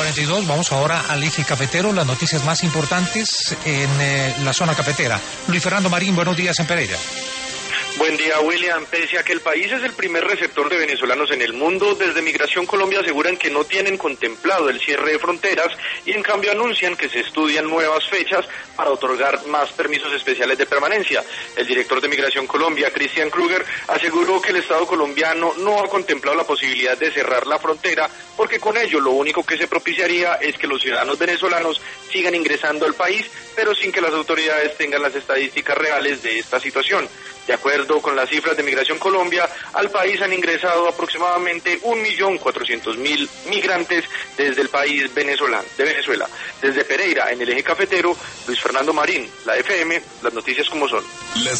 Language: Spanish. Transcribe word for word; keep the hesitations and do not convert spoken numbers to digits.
cuarenta y dos, vamos ahora al eje cafetero, las noticias más importantes en eh, la zona cafetera. Luis Fernando Marín, buenos días en Pereira. Buen día, William. Pese a que el país es el primer receptor de venezolanos en el mundo, desde Migración Colombia aseguran que no tienen contemplado el cierre de fronteras y en cambio anuncian que se estudian nuevas fechas para otorgar más permisos especiales de permanencia. El director de Migración Colombia, Christian Kruger, aseguró que el Estado colombiano no ha contemplado la posibilidad de cerrar la frontera porque con ello lo único que se propiciaría es que los ciudadanos venezolanos sigan ingresando al país, pero sin que las autoridades tengan las estadísticas reales de esta situación. De acuerdo con las cifras de Migración Colombia, al país han ingresado aproximadamente un millón cuatrocientos mil migrantes desde el país venezolano, de Venezuela. Desde Pereira, en el eje cafetero, Luis Fernando Marín, la F M, las noticias como son.